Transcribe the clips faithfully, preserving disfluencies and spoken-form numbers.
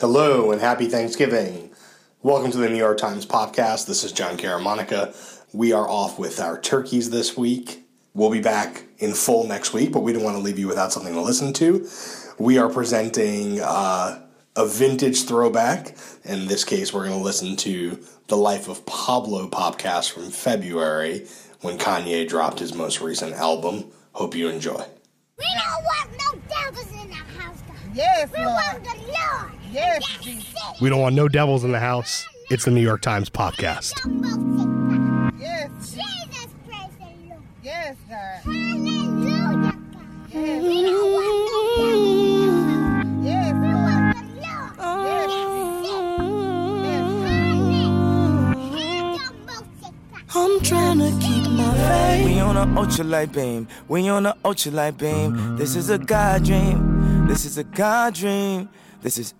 Hello and happy Thanksgiving. Welcome to the New York Times podcast. This is John Caramonica. We are off with our turkeys this week. We'll be back in full next week, but we don't want to leave you without something to listen to. We are presenting uh, a vintage throwback. In this case, we're going to listen to the Life of Pablo podcast from February when Kanye dropped his most recent album. Hope you enjoy. We don't want no devils in the house, God. Yes, we Lord. want the Lord. Yes, That's Jesus. it. We don't want no devils in the house. It's the New York Times podcast. Yes. Jesus, praise the Lord. Yes, God. Hallelujah, God. Yes. We don't want no devils in the house. Yes, We Lord. want the Lord. Yes. I'm trying to keep my faith. We on a ultralight beam. We on a ultralight beam. This is a God dream. This is a God dream. This is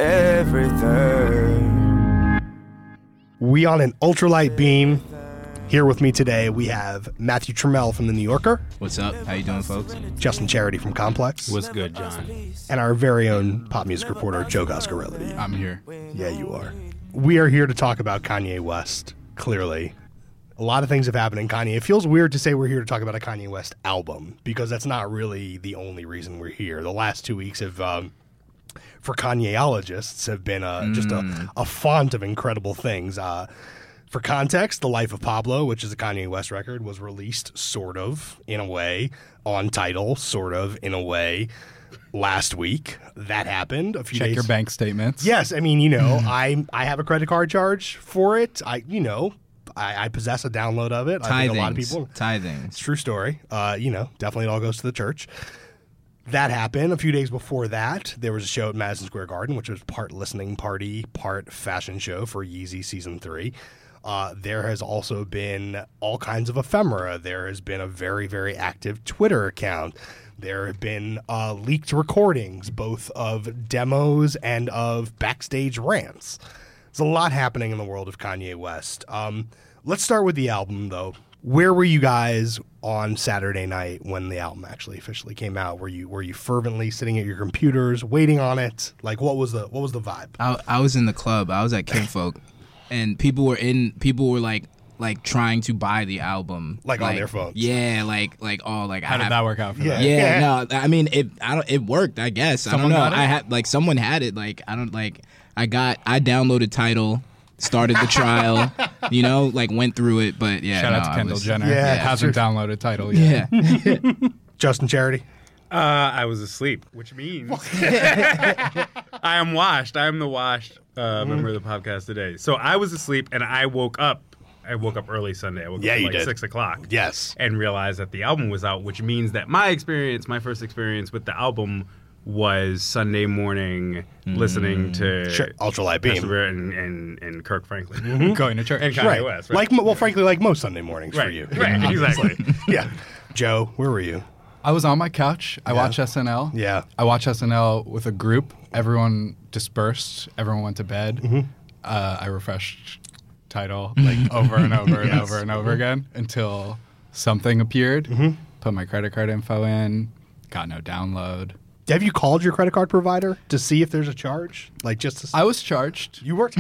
everything. We on an ultralight beam. Here with me today, we have Matthew Trammell from The New Yorker. What's up? How you doing, folks? Justin Charity from Complex. What's good, John? And our very own pop music reporter, Joe Coscarelli. I'm here. Yeah, you are. We are here to talk about Kanye West, clearly. A lot of things have happened in Kanye. It feels weird to say we're here to talk about a Kanye West album, because that's not really the only reason we're here. The last two weeks have, um, for Kanyeologists, have been uh, just a, a font of incredible things. Uh, for context, The Life of Pablo, which is a Kanye West record, was released sort of, in a way, on Tidal, sort of, in a way, last week. That happened a few Check days. your bank statements. Yes, I mean, you know, I I have a credit card charge for it. I, you know, I, I possess a download of it. I think a lot of people. It's Tithings. a true story. Uh, you know, definitely it all goes to the church. That happened. A few days before that, there was a show at Madison Square Garden, which was part listening party, part fashion show for Yeezy Season three. Uh, there has also been all kinds of ephemera. There has been a very, very active Twitter account. There have been uh, leaked recordings, both of demos and of backstage rants. There's a lot happening in the world of Kanye West. Um, let's start with the album, though. Where were you guys on Saturday night when the album actually officially came out? Were you were you fervently sitting at your computers waiting on it? Like, what was the what was the vibe? I, I was in the club. I was at Kinfolk, and people were in. People were like like trying to buy the album, Like on their phones. Yeah, like like oh like How I did have, that work out for Yeah. them? Yeah, no, I mean it. I don't. It worked. I guess. Someone I don't know. got it? I had like someone had it. Like I don't like. I got. I downloaded Tidal, started the trial. You know, like went through it. But yeah, Shout no, out to I Kendall was- Jenner. Yeah, Hasn't sure. downloaded Tidal yet. Yeah. Justin Charity. Uh, I was asleep, which means I am washed. I am the washed uh, member of the podcast today. So I was asleep, and I woke up. I woke up early Sunday. I woke Yeah, up at you like did. six o'clock. Yes. And realized that the album was out, which means that my experience, my first experience with the album, was Sunday morning listening to Sure. Ultralight Beam. Pastor and, and and Kirk Franklin Going to church. and Kanye Right. West. Right. Like, mo- well, frankly, like most Sunday mornings right. for you. Right. Exactly. Yeah. Joe, where were you? I was on my couch. I Yeah. watched S N L. Yeah. I watched S N L with a group. Everyone dispersed. Everyone went to bed. Mm-hmm. Uh, I refreshed Tidal like over and over and Yes. over and over again until something appeared. Mm-hmm. Put my credit card info in. Got no download. Have you called your credit card provider to see if there's a charge? Like, just to... I was charged. You worked?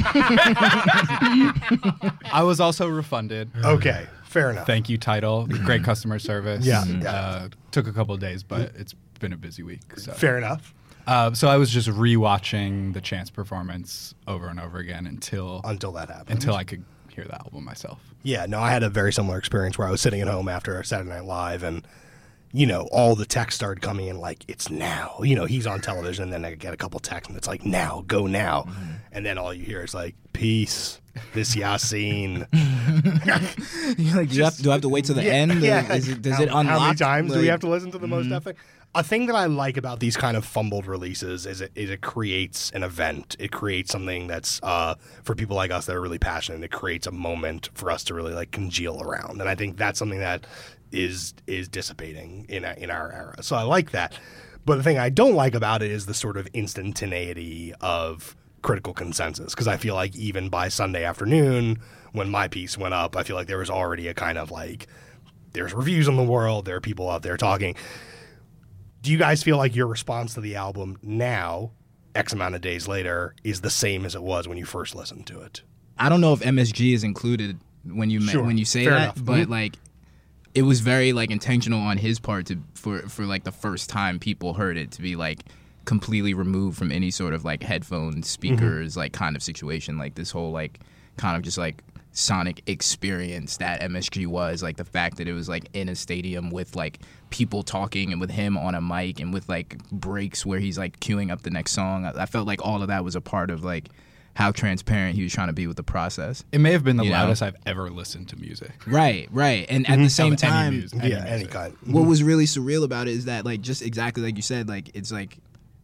I was also refunded. Okay. Fair enough. Thank you, Tidal. Great customer service. Yeah. Uh, took a couple of days, but it's been a busy week. So. Fair enough. Uh, so I was just rewatching the Chance performance over and over again until Until that happened. until I could hear the album myself. Yeah, no, I had a very similar experience where I was sitting at home after Saturday Night Live and, you know, all the texts started coming in like, it's now. You know, he's on television, and then I get a couple texts, and it's like, now, go now. Mm-hmm. And then all you hear is like, peace, this Yasin. You're like, do, you have, do I have to wait till the end? Or is it, does how, it unlock? How many times do we like- have to listen to the most Mm-hmm. epic? A thing that I like about these kind of fumbled releases is it, is it creates an event. It creates something that's, uh, for people like us that are really passionate, it creates a moment for us to really like congeal around. And I think that's something that is is dissipating in, in our era. So I like that. But the thing I don't like about it is the sort of instantaneity of critical consensus, because I feel like even by Sunday afternoon, when my piece went up, I feel like there was already a kind of like, there's reviews in the world, there are people out there talking. Do you guys feel like your response to the album now X amount of days later is the same as it was when you first listened to it. I don't know if M S G is included when you Sure. when you say Fair that, enough. but Mhm. like it was very like intentional on his part to for for like the first time people heard it to be like completely removed from any sort of like headphone speakers Mm-hmm. like kind of situation, like this whole like kind of just like sonic experience that M S G was, like the fact that it was like in a stadium with like people talking and with him on a mic and with like breaks where he's like queuing up the next song. I, I felt like all of that was a part of like how transparent he was trying to be with the process. It may have been the You know? loudest I've ever listened to music. Right, right. And at the same Of any time, music. Any Yeah, any music. kind. what was really surreal about it is that like just exactly like you said, like it's like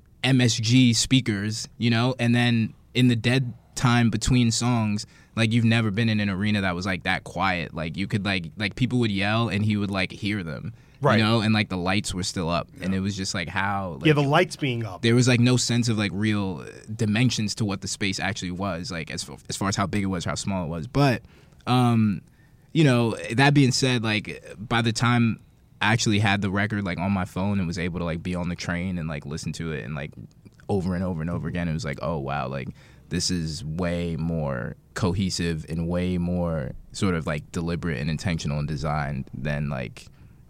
M S G speakers, you know, and then in the dead time between songs, like you've never been in an arena that was like that quiet. Like you could like like people would yell and he would like hear them. Right. You know, and like the lights were still up. And it was just like how like, Yeah, the lights being up. there was like no sense of like real dimensions to what the space actually was, like as far, as far as how big it was, how small it was. But um, you know, that being said, like by the time I actually had the record like on my phone and was able to like be on the train and like listen to it and like over and over and over again, it was like, oh wow, like this is way more cohesive and way more sort of like deliberate and intentional and designed than like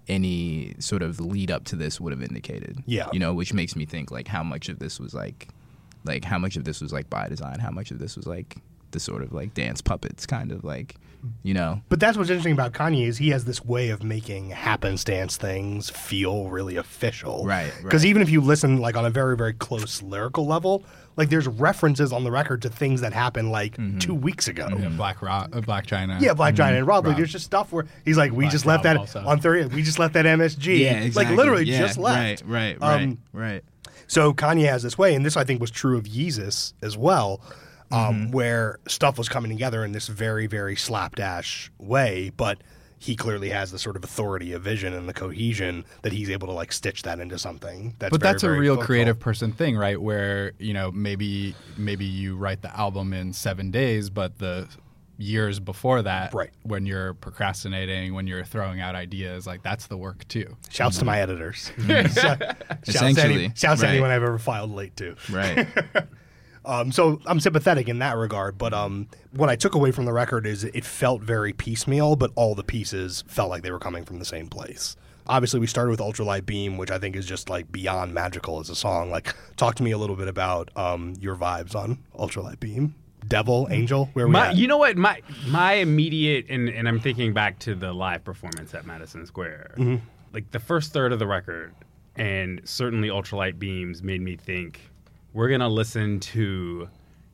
any sort of lead up to this would have indicated. Yeah. You know, which makes me think like how much of this was like like how much of this was like by design, how much of this was like the sort of like dance puppets kind of like, you know. But that's what's interesting about Kanye is he has this way of making happenstance things feel really official. Right, Because right. even if you listen like on a very, very close lyrical level, like there's references on the record to things that happened like Mm-hmm. two weeks ago. Yeah, Black Rock, uh, Black China. Yeah, Black Giant and Rob. Like, Rob. there's just stuff where he's like, we Black just left Rob that also. on thirty. We just left that M S G. Yeah, exactly. Like literally Yeah, just left. Right, right, right, Um, right. So Kanye has this way, and this I think was true of Yeezus as well, um, Mm-hmm. where stuff was coming together in this very, very slapdash way, but he clearly has the sort of authority of vision and the cohesion that he's able to like stitch that into something. That's But very, that's a very real thoughtful. creative person thing, right? Where, you know, maybe maybe you write the album in seven days, but the years before that, Right. when you're procrastinating, when you're throwing out ideas, like that's the work too. Shouts to my editors. Shouts to, any, Essentially, shouts to right. anyone I've ever filed late to. Right. Um, so I'm sympathetic in that regard, but um, what I took away from the record is it felt very piecemeal, but all the pieces felt like they were coming from the same place. Obviously, we started with Ultralight Beam, which I think is just like beyond magical as a song. Like, talk to me a little bit about um, your vibes on Ultralight Beam. Devil, Angel, where we My, at? you know what? My my immediate and, and I'm thinking back to the live performance at Madison Square. Mm-hmm. Like the first third of the record, and certainly Ultralight Beams made me think we're gonna listen to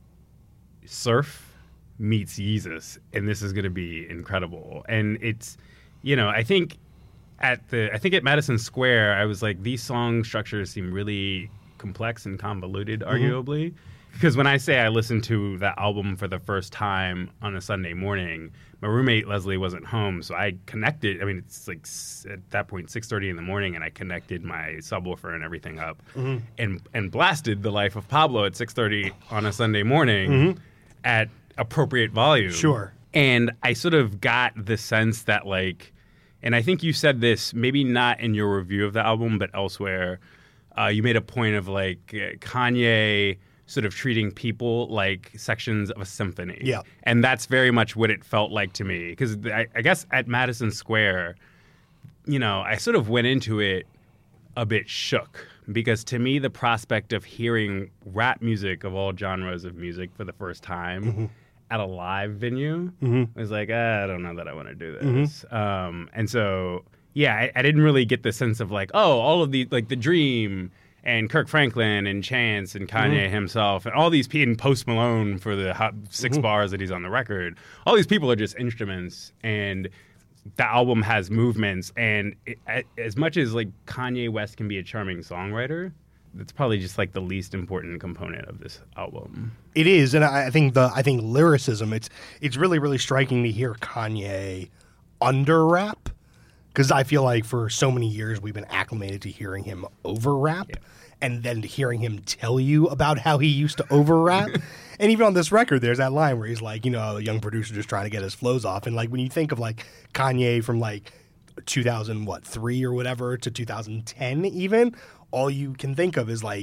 Surf meets Yeezus, and this is gonna be incredible. And it's, you know, I think at the I think at Madison Square, I was like, these song structures seem really complex and convoluted, arguably. Because when I say I listened to that album for the first time on a Sunday morning, my roommate Leslie wasn't home, so I connected. I mean, it's like s- at that point six thirty in the morning, and I connected my subwoofer and everything up, and and blasted "The Life of Pablo" at six thirty on a Sunday morning at appropriate volume. Sure. And I sort of got the sense that like, and I think you said this maybe not in your review of the album, but elsewhere, uh, you made a point of like uh, Kanye sort of treating people like sections of a symphony. Yeah. And that's very much what it felt like to me. Because I, I guess at Madison Square, you know, I sort of went into it a bit shook. Because to me, the prospect of hearing rap music of all genres of music for the first time Mm-hmm. at a live venue was like, ah, I don't know that I want to do this. Mm-hmm. Um, and so, yeah, I, I didn't really get the sense of like, oh, all of the, like The Dream and Kirk Franklin and Chance and Kanye Mm-hmm. himself and all these people, and Post Malone for the hot six Mm-hmm. bars that he's on the record. All these people are just instruments, and the album has movements. And it, a- as much as like Kanye West can be a charming songwriter, that's probably just like the least important component of this album. It is, and I I think the I think lyricism. It's it's really really striking to hear Kanye under rap, because I feel like for so many years we've been acclimated to hearing him over rap, and then to hearing him tell you about how he used to over rap. And even on this record, there's that line where he's like, you know, a young producer just trying to get his flows off, and like when you think of like Kanye from like two thousand what three or whatever to two thousand ten even, all you can think of is like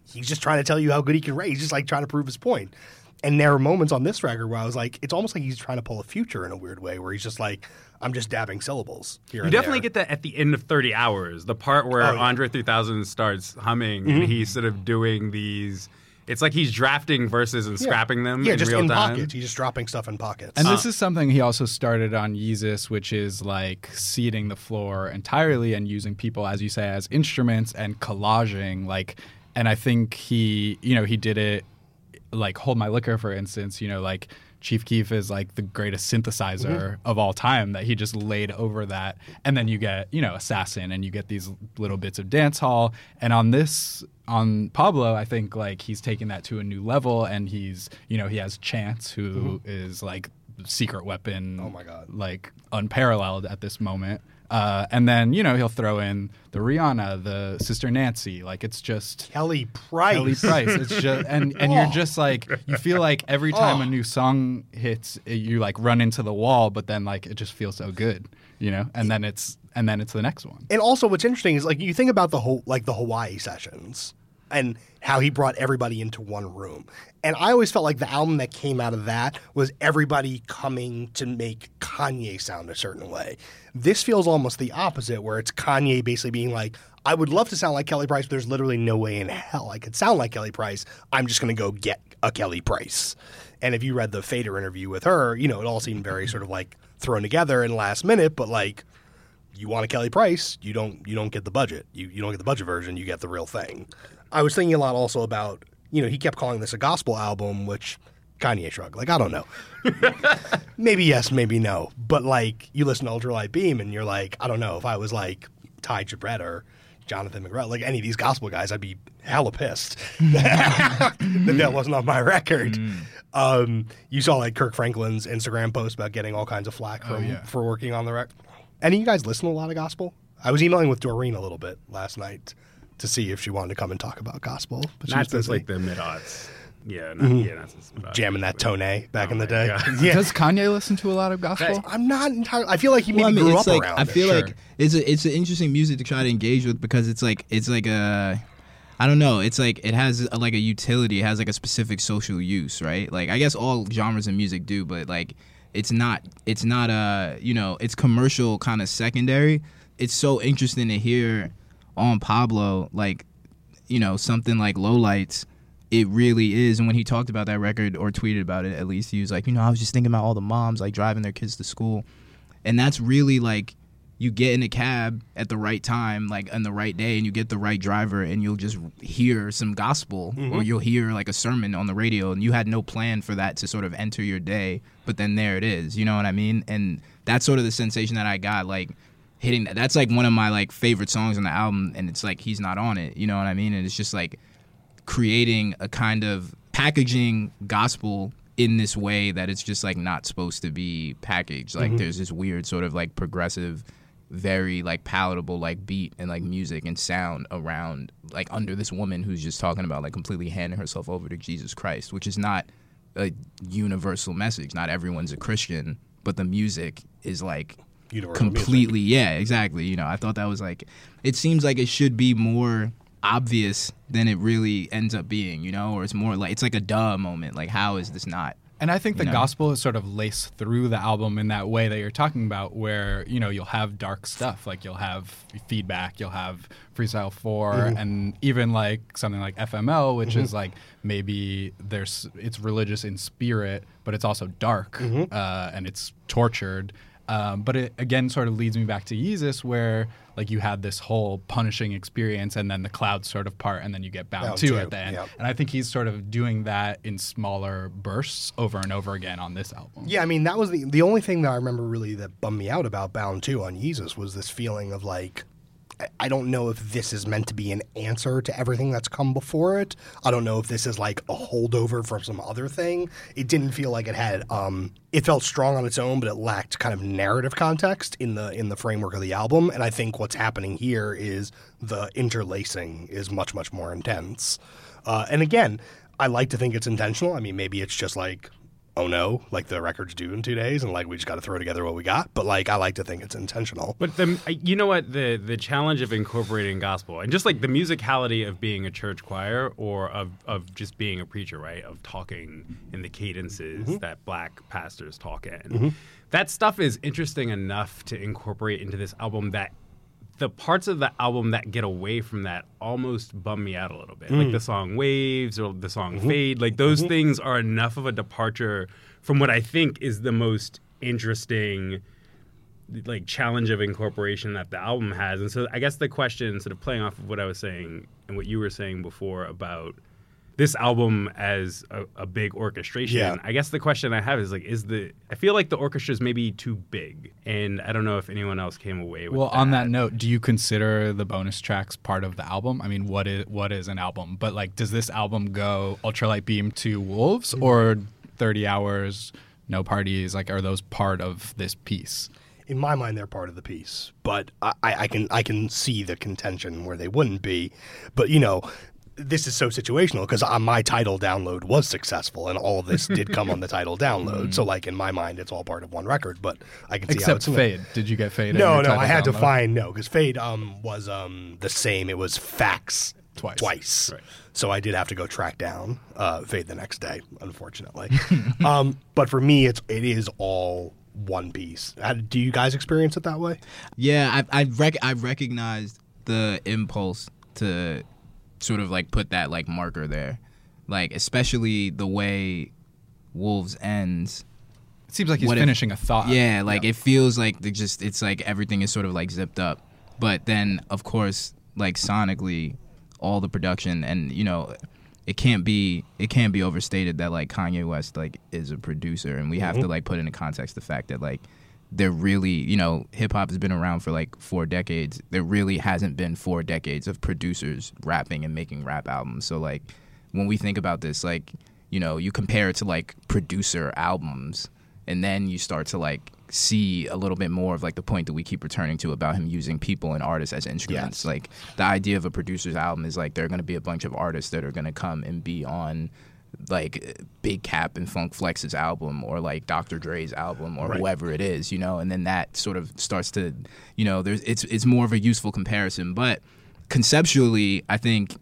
he's just trying to tell you how good he can write. He's just like trying to prove his point. And there are moments on this record where I was like, it's almost like he's trying to pull a Future in a weird way, where he's just like, I'm just dabbing syllables here. You and definitely there. get that at the end of thirty hours, the part where Oh, yeah. Andre three thousand starts humming Mm-hmm. and he's sort of doing these. It's like he's drafting verses and Yeah. scrapping them Yeah, in just real in time. pockets. He's just dropping stuff in pockets. And this is something he also started on Yeezus, which is like seeding the floor entirely and using people, as you say, as instruments and collaging. Like, and I think he, you know, he did it like Hold My Liquor, for instance, you know, like Chief Keef is like the greatest synthesizer Mm-hmm. of all time that he just laid over that. And then you get, you know, Assassin and you get these little bits of dance hall. And on this, on Pablo, I think like he's taking that to a new level, and he's, you know, he has Chance, who is like secret weapon. Oh my God. Like unparalleled at this moment. Uh, and then, you know, he'll throw in the Rihanna, the Sister Nancy. Like, it's just Kelly Price. Kelly Price. It's just, and, and you're Oh. just like, you feel like every time Oh. a new song hits, it- you like run into the wall, but then like it just feels so good, you know? And then it's, and then it's the next one. And also, what's interesting is like you think about the whole like the Hawaii sessions and how he brought everybody into one room. And I always felt like the album that came out of that was everybody coming to make Kanye sound a certain way. This feels almost the opposite, where it's Kanye basically being like, I would love to sound like Kelly Price, but there's literally no way in hell I could sound like Kelly Price. I'm just going to go get a Kelly Price. And if you read the Fader interview with her, you know, it all seemed very sort of like thrown together in last minute, but like, you want a Kelly Price, you don't you don't get the budget. You you don't get the budget version, you get the real thing. I was thinking a lot also about, you know, he kept calling this a gospel album, which Kanye shrugged. Like, I don't know. Maybe yes, maybe no. But like, you listen to Ultralight Beam and you're like, I don't know, if I was like Ty Gibret or Jonathan McGrath, like any of these gospel guys, I'd be hella pissed that that wasn't on my record. Um, you saw like Kirk Franklin's Instagram post about getting all kinds of flack from, yeah. for working on the record. Any of you guys listen to a lot of gospel? I was emailing with Doreen a little bit last night to see if she wanted to come and talk about gospel. But she Not was since busy. like the mid-aughts. Yeah, not, yeah, not since mid-aughts. jamming that Tone back Oh in the my day. God. Yeah. Does Kanye listen to a lot of gospel? I'm not entirely. I feel like he maybe Well, I mean, grew it's up like around I feel it. like it's a, it's an interesting music to try to engage with, because it's like it's like a I don't know, it's like it has a, like a utility, it has like a specific social use, right? Like I guess all genres of music do, but like it's not it's not a, you know, it's commercial kind of secondary. It's so interesting to hear on Pablo, like, you know, something like Lowlights. It really is. And when he talked about that record, or tweeted about it at least, he was like, you know, I was just thinking about all the moms like driving their kids to school. And that's really like, you get in a cab at the right time, like on the right day, and you get the right driver, and you'll just hear some gospel, Mm-hmm. or you'll hear like a sermon on the radio, and you had no plan for that to sort of enter your day, but then there it is. You know what I mean? And that's sort of the sensation that I got, like hitting that. That's like one of my like favorite songs on the album, and it's like he's not on it. You know what I mean? And it's just like creating a kind of packaging gospel in this way that it's just like not supposed to be packaged. Like there's this weird sort of like progressive, very like palatable like beat and like music and sound around like under this woman who's just talking about like completely handing herself over to Jesus Christ, which is not a universal message. Not everyone's a Christian, but the music is like Universal music. completely, yeah, exactly. You know, I thought that was like, it seems like it should be more obvious than it really ends up being, you know, or it's more like, it's like a duh moment. Like, how is this not? And I think the You know? gospel is sort of laced through the album in that way that you're talking about, where, you know, you'll have dark stuff, like you'll have Feedback, you'll have Freestyle four, and even like something like F M L, which is like maybe there's it's religious in spirit, but it's also dark, uh, and it's tortured. Um, but it again sort of leads me back to Yeezus, where like you had this whole punishing experience, and then the cloud sort of part, and then you get bound, Bound to to, at the end. yep. And I think he's sort of doing that in smaller bursts over and over again on this album. Yeah, I mean, that was the the only thing that I remember really that bummed me out about Bound two on Yeezus was this feeling of like, I- I don't know if this is meant to be an answer to everything that's come before it. I don't know if this is like a holdover from some other thing. It didn't feel like it had. Um, it felt strong on its own, but it lacked kind of narrative context in the in the framework of the album. And I think what's happening here is the interlacing is much much more intense. Uh, and again, I like to think it's intentional. I mean, maybe it's just like oh no, like the records due in two days, and like we just got to throw together what we got. But like I like to think it's intentional. But the you know what the the challenge of incorporating gospel and just like the musicality of being a church choir or of of just being a preacher, right? Of talking in the cadences Mm-hmm. that black pastors talk in. Mm-hmm. That stuff is interesting enough to incorporate into this album that the parts of the album that get away from that almost bum me out a little bit. Mm. Like the song Waves or the song Mm-hmm. Fade. Like those things are enough of a departure from what I think is the most interesting like challenge of incorporation that the album has. And so I guess the question, sort of playing off of what I was saying and what you were saying before about this album as a, a big orchestration, Yeah. I guess the question I have is like, is the I feel like the orchestra is maybe too big, and I don't know if anyone else came away with Well, that. on that note, do you consider the bonus tracks part of the album? I mean, what is what is an album? But like, does this album go Ultralight Beam to Wolves or thirty hours, No Parties? Like, are those part of this piece? In my mind, they're part of the piece, but I, I can I can see the contention where they wouldn't be. But you know, this is so situational because my title download was successful, and all of this did come on the title download. So, like in my mind, it's all part of one record. But I can see how Except it's in Fade. Did you get Fade? in No, your no, title I had to download? find no because Fade um was um the same. It was Fax Twice. twice. Right. So I did have to go track down uh, Fade the next day, unfortunately. um, but for me, it's it is all one piece. How, do you guys experience it that way? Yeah, I I rec- I recognized the impulse to sort of like put that like marker there, like especially the way Wolves ends. It seems like he's What if- finishing a thought. Yeah, like it feels like they just it's like everything is sort of like zipped up, but then of course like sonically, all the production and you know. It can't be it can't be overstated that like Kanye West like is a producer, and we have to like put into context the fact that like there really you know hip hop has been around for like four decades. There really hasn't been four decades of producers rapping and making rap albums. So like when we think about this, like you know you compare it to like producer albums, and then you start to like see a little bit more of like the point that we keep returning to about him using people and artists as instruments. Yes. Like the idea of a producer's album is like there are going to be a bunch of artists that are going to come and be on like Big Cap and Funk Flex's album or like Doctor Dre's album or Right. whoever it is, you know, and then that sort of starts to, you know, there's it's it's more of a useful comparison. But conceptually, I think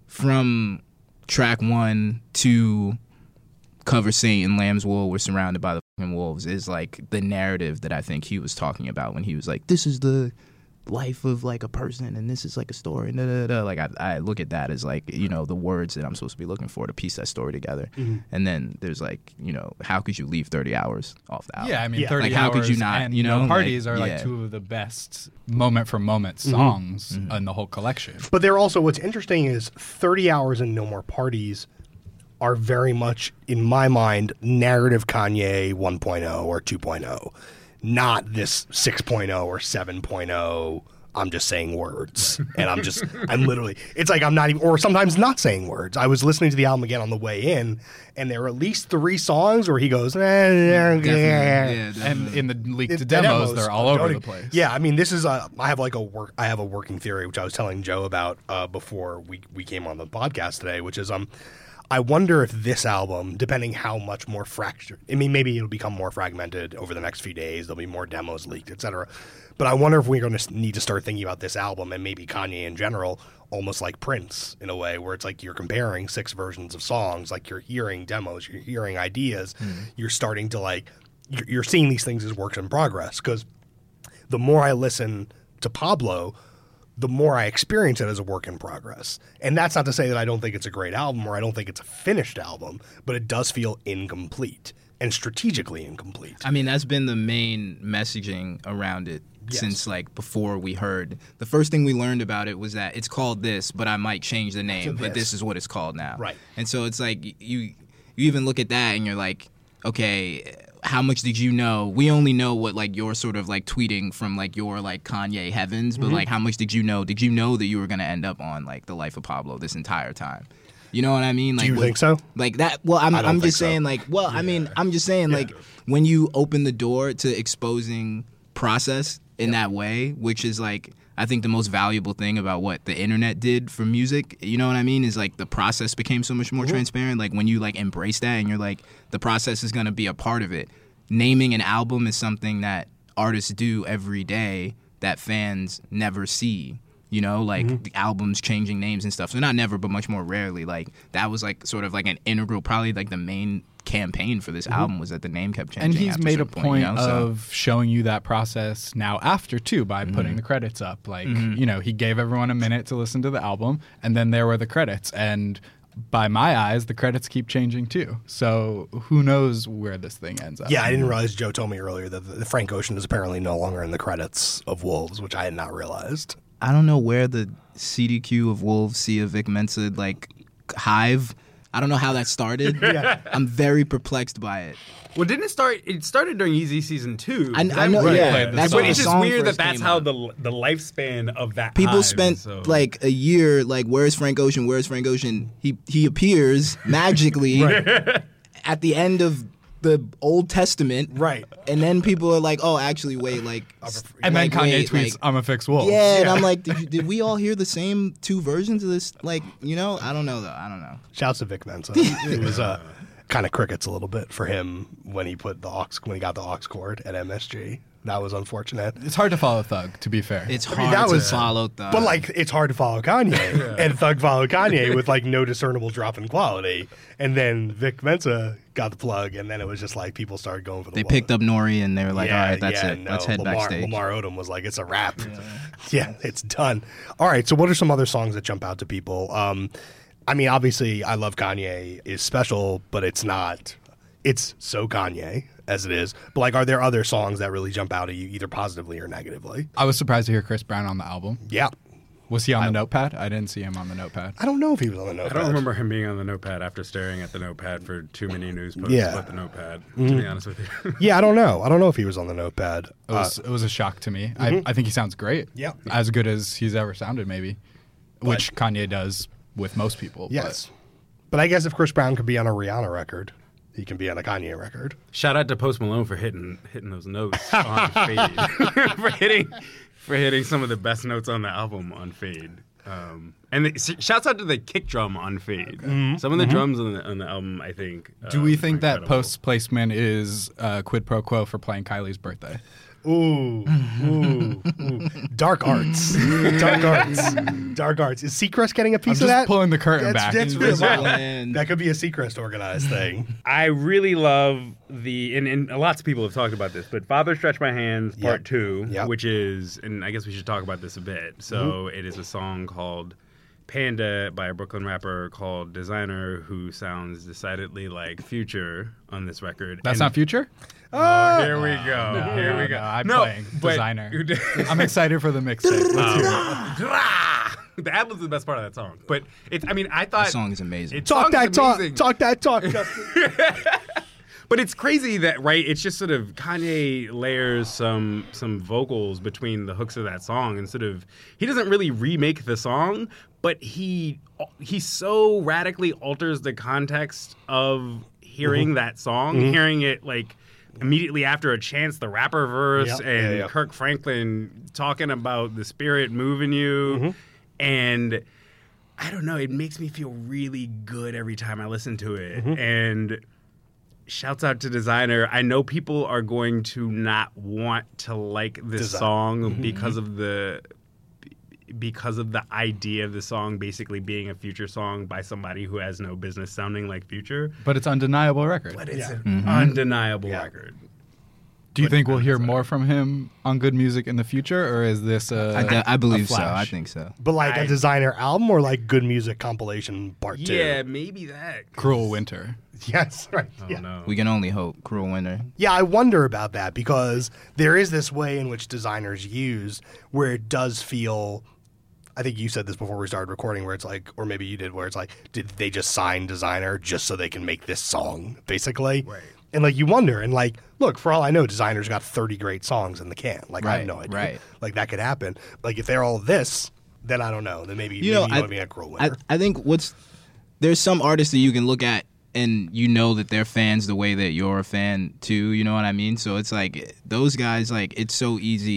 from track one to Cover Saint and Lamb's Wool, We're Surrounded by the Fucking Wolves is like the narrative that I think he was talking about when he was like, this is the life of like a person and this is like a story. Da, da, da. Like I, I look at that as like, you know, the words that I'm supposed to be looking for to piece that story together. Mm-hmm. And then there's like, you know, how could you leave thirty hours off the album? Yeah, I mean, Yeah. thirty Like, how could hours you not, and you know, No Parties like, are like yeah. two of the best moment for moment songs Mm-hmm. in the whole collection. But they're also what's interesting is thirty hours and No More Parties are very much, in my mind, narrative Kanye one point oh or two point oh, not this six point oh or seven point oh. I'm just saying words, and I'm just, I'm literally, it's like I'm not even, or sometimes not saying words. I was listening to the album again on the way in, and there were at least three songs where he goes, eh, Definitely, yeah, yeah, definitely. And in the leaked The demos, they're all over don't- the place. Yeah, I mean, this is a. I have like a work. I have a working theory, which I was telling Joe about uh, before we we came on the podcast today, which is um. I wonder if this album, depending how much more fractured, I mean, maybe it'll become more fragmented over the next few days. There'll be more demos leaked, et cetera. But I wonder if we're going to need to start thinking about this album and maybe Kanye in general, almost like Prince in a way, where it's like you're comparing six versions of songs, like you're hearing demos, you're hearing ideas, you're starting to like, you're, you're seeing these things as works in progress. Because the more I listen to Pablo, the more I experience it as a work in progress. And that's not to say that I don't think it's a great album or I don't think it's a finished album, but it does feel incomplete and strategically incomplete. I mean, that's been the main messaging around it Yes. since like before we heard. The first thing we learned about it was that it's called this, but I might change the name, To but this. this is what it's called now. Right. And so it's like you you even look at that and you're like, okay, how much did you know? We only know what like you're sort of like tweeting from like your like Kanye heavens, but Mm-hmm. like how much did you know? Did you know that you were going to end up on like The Life of Pablo this entire time? You know what I mean? Like, Do you what- think so? Like that. Well, I'm I don't I'm think just so. saying like, well, I mean, I'm just saying like when you open the door to exposing process in that way, which is like I think the most valuable thing about what the internet did for music, you know what I mean, is like the process became so much more mm-hmm. transparent. Like when you like embrace that and you're like, the process is going to be a part of it. Naming an album is something that artists do every day that fans never see. You know, like mm-hmm. the albums changing names and stuff. So not never, but much more rarely. Like that was like sort of like an integral, probably like the main campaign for this mm-hmm. album was that the name kept changing. And he's after made a point, point you know? so, of showing you that process now after too by mm-hmm. putting the credits up. Like mm-hmm. you know, he gave everyone a minute to listen to the album, and then there were the credits. And by my eyes, the credits keep changing too. So who knows where this thing ends up? Yeah, I didn't realize Joe told me earlier that the Frank Ocean is apparently no longer in the credits of Wolves, which I had not realized. I don't know where the C D Q of Wolves, Sia, Vic Mensa, like hive. I don't know how that started. yeah. I'm very perplexed by it. Well, didn't it start? It started during Yeezy season two. I, I know, right. yeah. That's but it's just weird that that's how the the lifespan of that. People hive, spent so. like a year, like, where's Frank Ocean? Where's Frank Ocean? He he appears magically at the end of the Old Testament, right? And then people are like, "Oh, actually, wait, like." And like, then Kanye wait, tweets, like, "I'm a fix Wolves." Yeah, yeah, and I'm like, did, you, did we all hear the same two versions of this? Like, you know, I don't know though. I don't know. Shouts to Vic Mensa. It was uh, kind of crickets a little bit for him when he put the aux when he got the aux cord at M S G. That was unfortunate. It's hard to follow Thug, to be fair. It's hard I mean, that to was, follow Thug. But, like, it's hard to follow Kanye. yeah. And Thug followed Kanye with, like, no discernible drop in quality. And then Vic Mensa got the plug, and then it was just like people started going for the They blow. picked up Nori, and they were like, yeah, all right, that's yeah, it. No, Let's head Lamar, backstage. Lamar Odom was like, it's a wrap. Yeah. yeah, it's done. All right, so what are some other songs that jump out to people? Um, I mean, obviously, I Love Kanye is special, but it's not. It's so Kanye as it is. But, like, are there other songs that really jump out at you either positively or negatively? I was surprised to hear Chris Brown on the album. Yeah. Was he on I, the notepad? I didn't see him on the notepad. I don't know if he was on the notepad. I don't remember him being on the notepad after staring at the notepad for too many news posts yeah. about the notepad, mm-hmm. to be honest with you. yeah, I don't know. I don't know if he was on the notepad. It was, uh, it was a shock to me. Mm-hmm. I, I think he sounds great. Yeah. As good as he's ever sounded, maybe. But, which Kanye does with most people. Yes. But. but I guess if Chris Brown could be on a Rihanna record, he can be on a Kanye record. Shout out to Post Malone for hitting hitting those notes on Fade. for hitting for hitting some of the best notes on the album on Fade. Um, and the, shouts out to the kick drum on Fade. Mm-hmm. Some of the mm-hmm. drums on the, on the album, I think. Do uh, we think that Post's placement is uh, quid pro quo for playing Kylie's birthday? Ooh, ooh, ooh. Dark arts. Dark arts. Dark arts. Is Seacrest getting a piece I'm of that? Just pulling the curtain that's, back. That's really, wow. That could be a Seacrest organized thing. I really love the, and, and lots of people have talked about this, but Father Stretch My Hands Part yep. two, yep. which is, and I guess we should talk about this a bit. So mm-hmm. it is a song called Panda by a Brooklyn rapper called Designer, who sounds decidedly like Future on this record. That's and, not Future? Oh, here we go. No, here we go. No, I'm no, playing but, Designer. I'm excited for the mixtape. Let's hear it. The ad lib's the best part of that song. But it's, I mean, I thought. The song is amazing. It, talk that talk. Talk that talk, Justin. But it's crazy that, right, it's just sort of Kanye layers some some vocals between the hooks of that song and sort of, he doesn't really remake the song, but he he so radically alters the context of hearing mm-hmm. that song, mm-hmm. hearing it like immediately after a Chance the Rapper verse yep. and yeah, yeah. Kirk Franklin talking about the spirit moving you. Mm-hmm. And I don't know, it makes me feel really good every time I listen to it. Mm-hmm. And shouts out to Designer. I know people are going to not want to like this Design. song mm-hmm. because of the because of the idea of the song basically being a Future song by somebody who has no business sounding like Future. But it's undeniable record. But it's yeah. an mm-hmm. undeniable yeah. record. Do you but think we'll hear more from him on Good Music in the future, or is this a I, de- I believe a so. flash? I think so. But like I, a Designer album or like Good Music compilation part two? Yeah, maybe that. Cruel Winter. Yes, right. Oh, yeah. no. We can only hope. Cruel Winter. Yeah, I wonder about that because there is this way in which designers use where it does feel, I think you said this before we started recording, where it's like, or maybe you did, where it's like, did they just sign Designer just so they can make this song, basically? Right. And like you wonder, and like, look, for all I know, Designer's got thirty great songs in the can. Like I have Right, no idea. right. Like that could happen. Like if they're all this, then I don't know. Then maybe You maybe know, you I, want to be a Cruel I, Winter. I think what's there's some artists that you can look at and you know that they're fans the way that you're a fan too. You know what I mean? So it's like those guys. Like it's so easy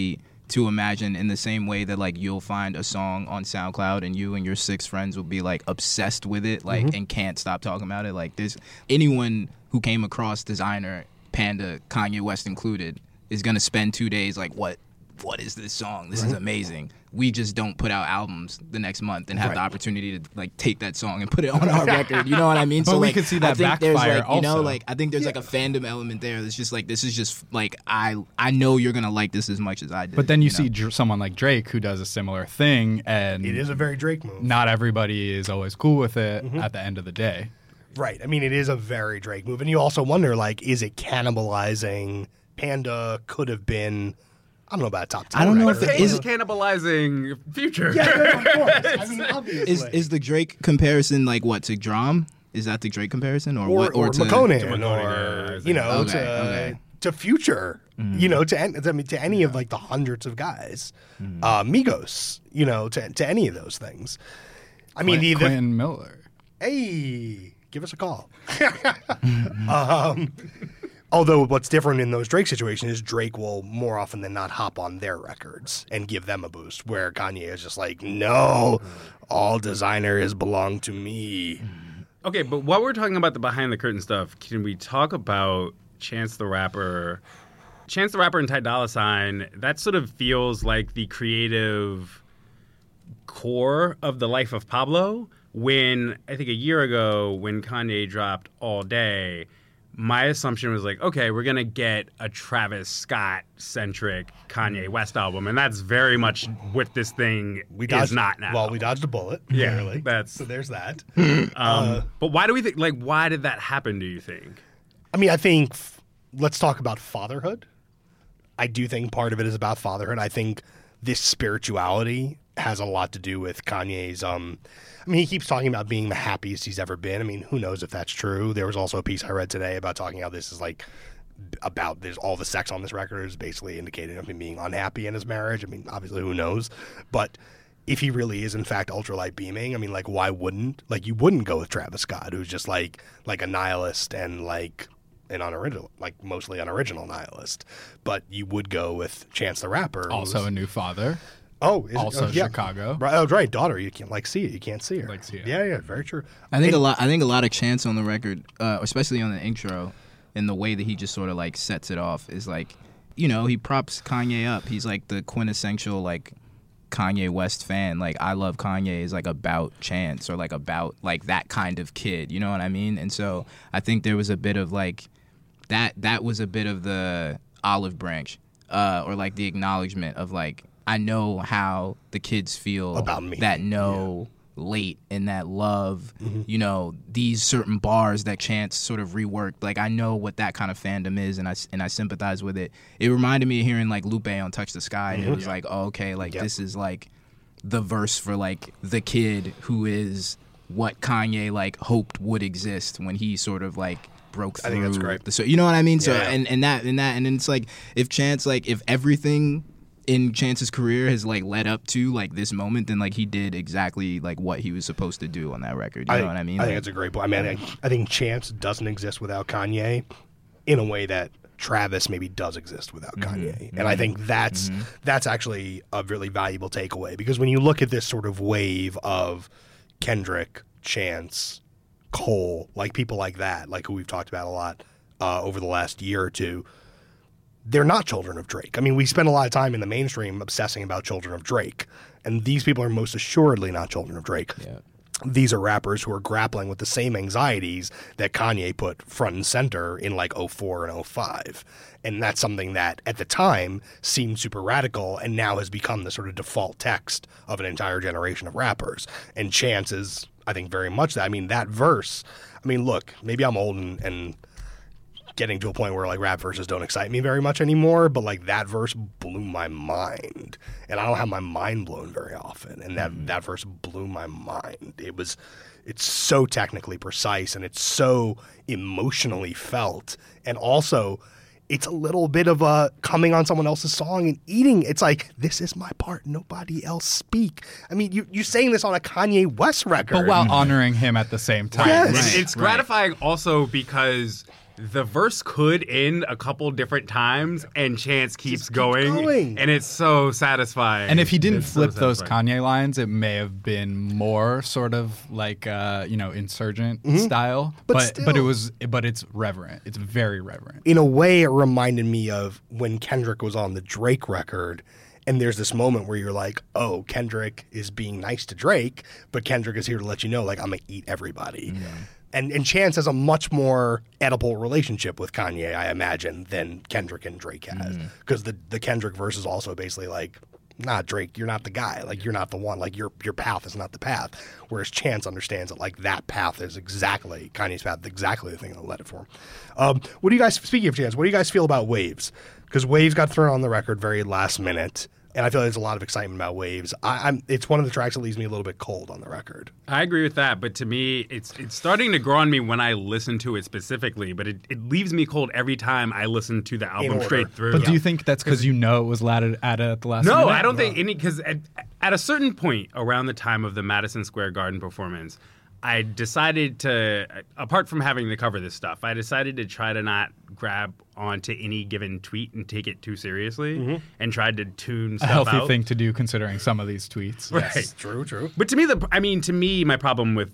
to imagine in the same way that like you'll find a song on SoundCloud and you and your six friends will be like obsessed with it, like Mm-hmm. and can't stop talking about it. Like there's anyone who came across Designer, Panda, Kanye West included, is gonna spend two days like, what what is this song? This is amazing. We just don't put out albums the next month and have Right. the opportunity to like take that song and put it on our record. You know what I mean? But so we like, could see I that think there's backfire like, you know, also. like I think there's like a fandom element there. That's just like this is just like I I know you're gonna like this as much as I did. But then you, know? see Dr- someone like Drake who does a similar thing, and It is a very Drake move. not everybody is always cool with it Mm-hmm. at the end of the day. Right. I mean, it is a very Drake move. And you also wonder, like, is it cannibalizing? Panda could have been, I don't know about a top ten. I don't know if record, it Is is- cannibalizing Future. Yeah, no, of course. I mean, obviously. is is the Drake comparison like what to Drum? Is that the Drake comparison or or, what? or, to McConan, to McConan, or, yeah, you know, Okay, to, okay. to Future, you know, to, an- I mean, to any of, like, the hundreds of guys. Uh, Migos, you know, to, to any of those things. I mean, Quin- the, the, Quentin Miller. hey, give us a call. um, although what's different in those Drake situations is Drake will more often than not hop on their records and give them a boost, where Kanye is just like, no, all designers belong to me. Okay, but while we're talking about the behind the curtain stuff, can we talk about Chance the Rapper? Chance the Rapper and Ty Dolla Sign, that sort of feels like the creative core of the life of Pablo. When I think a year ago, when Kanye dropped All Day, my assumption was like, okay, we're gonna get a Travis Scott centric Kanye West album, and that's very much what this thing We is dodged, not now. Well, we dodged a bullet. Yeah, clearly. that's- so there's that. Um, but why do we think? Like, why did that happen? Do you think? I mean, I think f- let's talk about fatherhood. I do think part of it is about fatherhood. I think this spirituality has a lot to do with Kanye's. Um, I mean, he keeps talking about being the happiest he's ever been. I mean, who knows if that's true? There was also a piece I read today about talking how this is like b- about there's all the sex on this record is basically indicating of him being unhappy in his marriage. I mean, obviously, who knows? But if he really is in fact ultralight beaming, I mean, like, why wouldn't like you wouldn't go with Travis Scott, who's just like like a nihilist and like an unoriginal, like mostly unoriginal nihilist, but you would go with Chance the Rapper, who's- Also a new father. oh, is it- also oh, yeah. Chicago. Right, oh, right, daughter. You can't like see it. You can't see her. Like, see it. Yeah, yeah, very true. I think And- a lot. I think a lot of Chance on the record, uh, especially on the intro, and the way that he just sort of like sets it off is like, you know, he props Kanye up. He's like the quintessential like Kanye West fan. Like, I love Kanye is like about Chance or like about like that kind of kid. You know what I mean? And so I think there was a bit of like that. That was a bit of the olive branch, uh, or like the acknowledgement of like, I know how the kids feel About me. that know late and that love, Mm-hmm. you know, these certain bars that Chance sort of reworked. Like, I know what that kind of fandom is, and I and I sympathize with it. It reminded me of hearing like Lupe on Touch the Sky, and it was like, oh, okay, like Mm-hmm. Yep. this is like the verse for like the kid who is what Kanye like hoped would exist when he sort of like broke through. I think that's great. The, so you know what I mean? So Yeah. and and that and that and then it's like if Chance like if everything in Chance's career has like led up to like this moment, then like he did exactly like what he was supposed to do on that record. You know think, what I mean? I think Like, that's a great point. I mean, I, I think Chance doesn't exist without Kanye in a way that Travis maybe does exist without Mm-hmm. Kanye. And I think that's that's actually a really valuable takeaway, because when you look at this sort of wave of Kendrick, Chance, Cole, like people like that, like who we've talked about a lot uh, over the last year or two, they're not children of Drake. I mean, we spend a lot of time in the mainstream obsessing about children of Drake, and these people are most assuredly not children of Drake. Yeah. These are rappers who are grappling with the same anxieties that Kanye put front and center in like oh four and oh five. And that's something that at the time seemed super radical and now has become the sort of default text of an entire generation of rappers. And Chance is, I think, very much that. I mean, that verse, I mean, look, maybe I'm old and, and getting to a point where like rap verses don't excite me very much anymore, but like that verse blew my mind, and I don't have my mind blown very often, and that that verse blew my mind. It was, it's so technically precise, and it's so emotionally felt, and also it's a little bit of a coming on someone else's song and eating. It's like, this is my part, nobody else speak. I mean, you you saying this on a Kanye West record, But while honoring him at the same time. Yes. It's, Right, it's right. gratifying also because the verse could end a couple different times, and Chance keeps keep going, going. and it's so satisfying. And if he didn't It's so flip those satisfying. Kanye lines, it may have been more sort of like uh, you know insurgent style. But but still- but it was but it's reverent. It's very reverent. In a way, it reminded me of when Kendrick was on the Drake record. And there's this moment where you're like, oh, Kendrick is being nice to Drake, but Kendrick is here to let you know, like, I'm going to eat everybody. And and Chance has a much more edible relationship with Kanye, I imagine, than Kendrick and Drake has. Because the, the Kendrick verse is also basically like, nah, Drake, you're not the guy. Like, you're not the one. Like, your your path is not the path. Whereas Chance understands that, like, that path is exactly, Kanye's path, exactly the thing that led it for him. Um, what do you guys, speaking of Chance, what do you guys feel about Waves? Because Waves got thrown on the record very last minute. And I feel like there's a lot of excitement about Waves. I, I'm, it's one of the tracks that leaves me a little bit cold on the record. I agree with that, but to me, it's it's starting to grow on me when I listen to it specifically, but it, it leaves me cold every time I listen to the album order. straight through. But do you think that's because you know it was added, added at the last No, minute? I don't think any, because at, at a certain point around the time of the Madison Square Garden performance, I decided to, apart from having to cover this stuff, I decided to try to not grab onto any given tweet and take it too seriously, and tried to tune A stuff healthy out. thing to do considering some of these tweets. Right. Yes, true, true. But to me, the I mean, to me, my problem with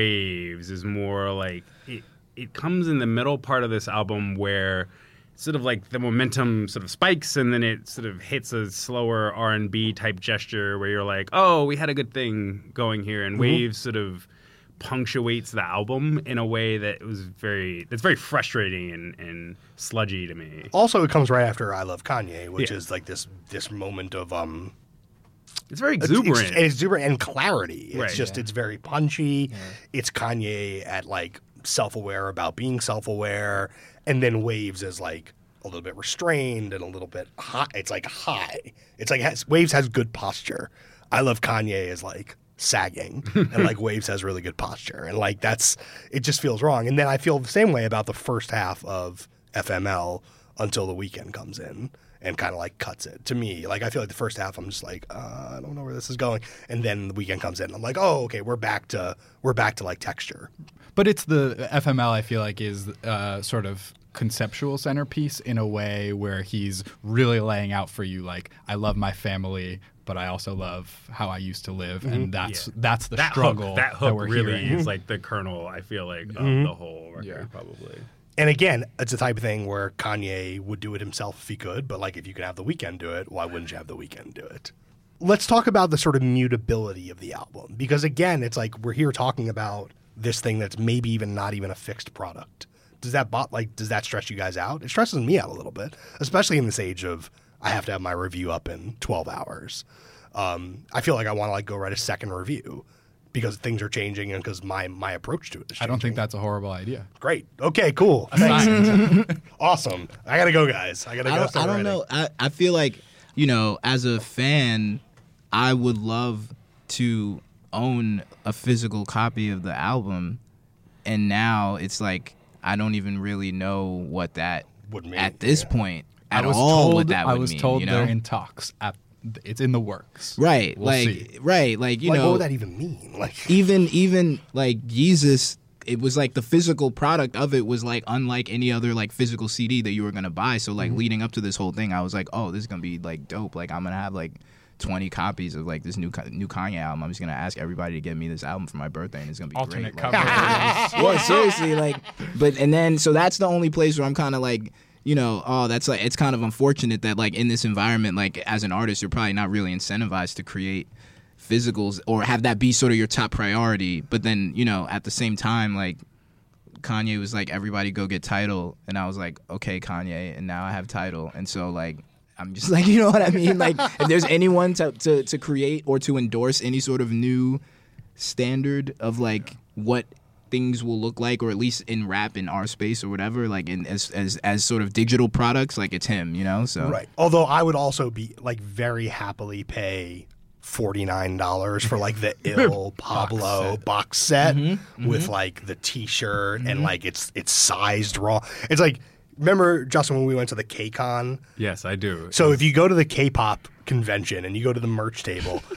Waves is more like it. It comes in the middle part of this album where sort of like the momentum sort of spikes, and then it sort of hits a slower R and B type gesture where you're like, oh, we had a good thing going here, and Waves sort of punctuates the album in a way that was very that's very frustrating and, and sludgy to me. Also, it comes right after I Love Kanye, which Yeah. is like this this moment of um It's very It's- exuberant. It's, it's exuberant and clarity. It's Right. just it's very punchy. It's Kanye at like self-aware about being self-aware, and then Waves is like a little bit restrained and a little bit high. It's like high. It's like has, Waves has good posture. I Love Kanye is like sagging, and like Waves has really good posture, and like that's it just feels wrong. And then I feel the same way about the first half of F M L until The Weeknd comes in and kind of like cuts it to me. Like I feel like the first half I'm just like uh, I don't know where this is going, and then The Weeknd comes in and I'm like, oh okay, we're back to we're back to like texture. But it's the F M L, I feel like, is uh, sort of conceptual centerpiece in a way where he's really laying out for you, like, I love my family, but I also love how I used to live. And that's Yeah. that's the that struggle hook, that hook we're really hearing. is like the kernel, I feel like, of Mm-hmm. the whole record, Yeah. probably. And again, it's the type of thing where Kanye would do it himself if he could, but like if you could have The Weeknd do it, why wouldn't you have The Weeknd do it? Let's talk about the sort of mutability of the album, because again, it's like we're here talking about this thing that's maybe even not even a fixed product. Does that bot like does that stress you guys out? It stresses me out a little bit, especially in this age of I have to have my review up in twelve hours. Um, I feel like I want to like go write a second review because things are changing and because my my approach to it is changing. I don't think that's a horrible idea. Great. Okay, cool. Thanks. Awesome. I gotta go, guys. I gotta go. I don't, start I don't writing. know. I, I feel like, you know, as a fan, I would love to own a physical copy of the album. And now it's like, I don't even really know what that, Would mean, at this yeah. point, at I was all, told, what that I would was mean. told you know? they're in talks. At, it's in the works. Right. We'll like, see. right. Like, you Like, know. what would that even mean? Like, even even like Jesus, it was like the physical product of it was like unlike any other like physical C D that you were gonna buy. So like leading up to this whole thing, I was like, oh, this is gonna be like dope. Like I'm gonna have like twenty copies of like this new new Kanye album. I'm just gonna ask everybody to get me this album for my birthday, and it's gonna be Alternate great. Like, cover. yeah, seriously, like, but and then so that's the only place where I'm kind of like, you know, oh, that's like it's kind of unfortunate that like in this environment, like as an artist, you're probably not really incentivized to create physicals or have that be sort of your top priority. But then, you know, at the same time, like Kanye was like, everybody go get Tidal, and I was like, okay, Kanye, and now I have Tidal, and so like. I'm just like, you know what I mean? Like, if there's anyone to, to, to create or to endorse any sort of new standard of like what things will look like, or at least in rap in our space or whatever, like in as as as sort of digital products, like it's him, you know? So right. Although I would also be like very happily pay forty-nine dollars for like the Il Pablo box set, with like the T-shirt and like it's it's sized raw. It's like, remember, Justin, when we went to the K-Con? Yes, I do. So if you go to the K-pop convention and you go to the merch table,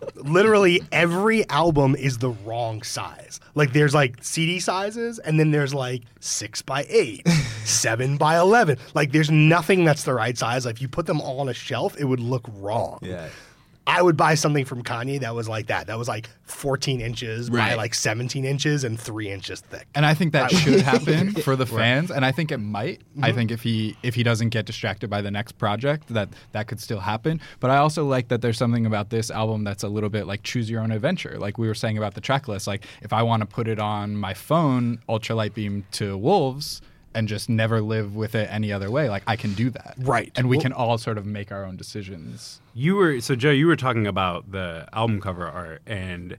literally every album is the wrong size. Like there's like C D sizes, and then there's like six by eight, seven by eleven. Like there's nothing that's the right size. Like if you put them all on a shelf, it would look wrong. Yeah. I would buy something from Kanye that was like that. That was like fourteen inches by Right. like seventeen inches and three inches thick. And I think that should happen for the fans, and I think it might. Mm-hmm. I think if he if he doesn't get distracted by the next project, that that could still happen. But I also like that there's something about this album that's a little bit like choose your own adventure. Like we were saying about the track list. Like if I want to put it on my phone, Ultralight Beam to Wolves, and just never live with it any other way, like I can do that. Right. And we Well- can all sort of make our own decisions. You were so Joe. You were talking about the album cover art, and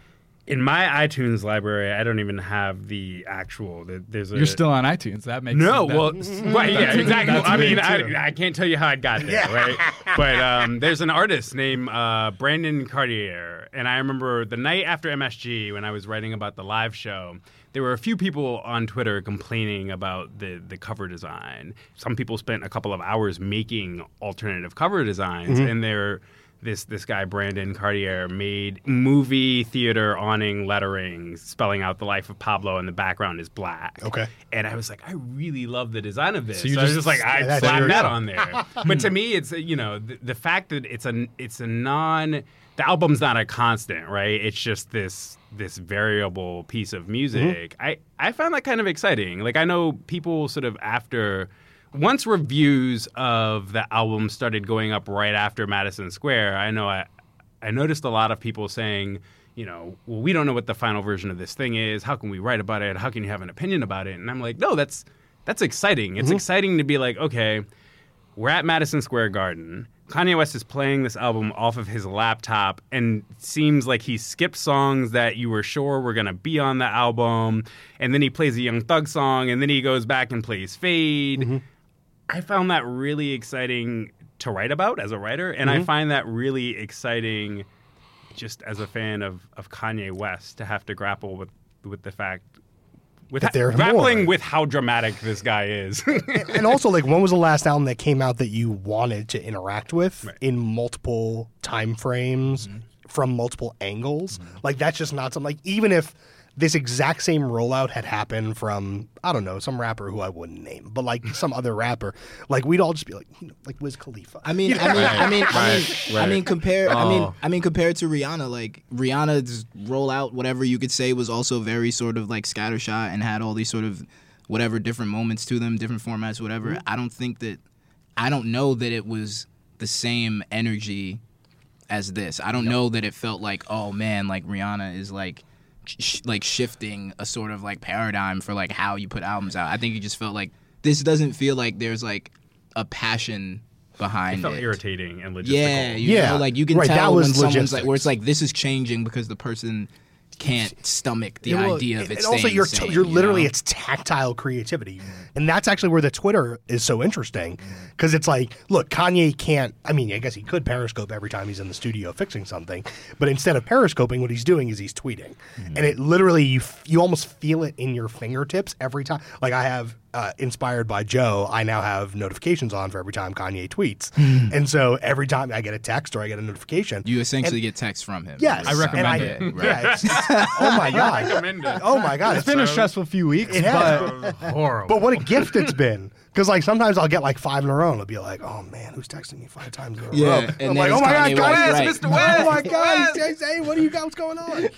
in my iTunes library, I don't even have the actual. the- There's a You're still on iTunes. That makes no. that- Well, right, yeah, exactly. that's I mean, big, too. I, I can't tell you how I got there, right? But um, there's an artist named uh, Brandon Cartier, and I remember the night after M S G when I was writing about the live show. There were a few people on Twitter complaining about the, the cover design. Some people spent a couple of hours making alternative cover designs, and they're this this guy Brandon Cartier made movie theater awning lettering spelling out the life of Pablo, and the background is black. Okay. And I was like, I really love the design of this. So So, you I was just- just like, I yeah, that's slapped very that cool. on there. But to me, it's you know the, the fact that it's a it's a non the album's not a constant, right? It's just this this variable piece of music. I I found that kind of exciting. Like I know people sort of after. Once reviews of the album started going up right after Madison Square, I know I, I noticed a lot of people saying, you know, well, we don't know what the final version of this thing is. How can we write about it? How can you have an opinion about it? And I'm like, no, that's that's exciting. It's exciting to be like, okay, we're at Madison Square Garden. Kanye West is playing this album off of his laptop, and it seems like he skipped songs that you were sure were going to be on the album. And then he plays a Young Thug song, and then he goes back and plays Fade. Mm-hmm. I found that really exciting to write about as a writer, and Mm-hmm. I find that really exciting just as a fan of, of Kanye West to have to grapple with, with the fact with That ha- there's grappling more. with how dramatic this guy is. And also, like, when was the last album that came out that you wanted to interact with Right. in multiple time frames Mm-hmm. from multiple angles? Like, that's just not something. Like, even if this exact same rollout had happened from, I don't know, some rapper who I wouldn't name, but like some other rapper, like we'd all just be like, you know, like Wiz Khalifa. I mean, You know? I mean, Right, I mean, I mean, right, I mean, right. compare. I mean, Oh. I mean, compared to Rihanna, like Rihanna's rollout, whatever you could say, was also very sort of like scattershot and had all these sort of whatever different moments to them, different formats, whatever. I don't think that, I don't know that it was the same energy as this. I don't know that it felt like, oh man, like Rihanna is like. Sh- like shifting a sort of like paradigm for like how you put albums out. I think it just felt like this doesn't feel like there's like a passion It behind felt it. irritating and logistical. Yeah, you Yeah. know, like you can Right, that tell was when someone's logistics. like, where it's like this is changing because the person can't stomach the Yeah, well, idea of it. and also, staying you're the same, you're you literally know? it's tactile creativity, and that's actually where the Twitter is so interesting because it's like, look, Kanye can't. I mean, I guess he could Periscope every time he's in the studio fixing something, but instead of Periscoping, what he's doing is he's tweeting, and it literally you f- you almost feel it in your fingertips every time. Like I have. Uh, inspired by Joe, I now have notifications on for every time Kanye tweets, and so every time I get a text or I get a notification, You essentially and- get text from him. Yes, I recommend and I- it. Right. Yeah, it's- it's- oh my god! recommend it. Oh my god! It's been a stressful few weeks, It has. but Horrible. But what a gift it's been. Because like sometimes I'll get like five in a row and I'll be like, oh man, who's texting me five times in a Yeah, row? and I'm then like, it's oh my Kanye god, West, guys, right. Mister West, oh my god, he's- hey, what do you got? What's going on?